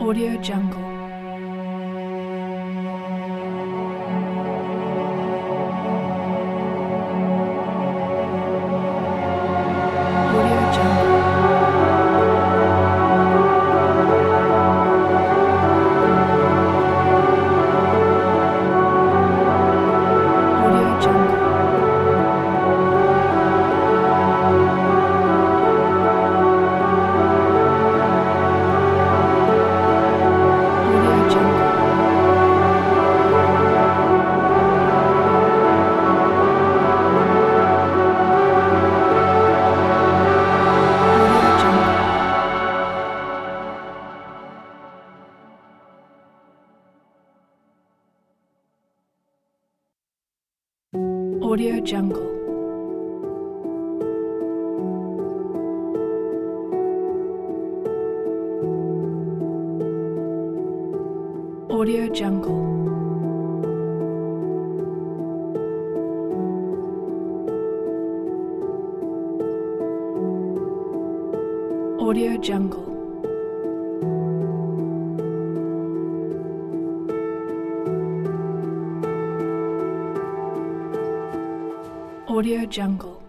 Audio Jungle. Audio Jungle. Audio Jungle. Audio Jungle. Audio Jungle. Audio Jungle. Audio Jungle. Audio Jungle. Audio Jungle.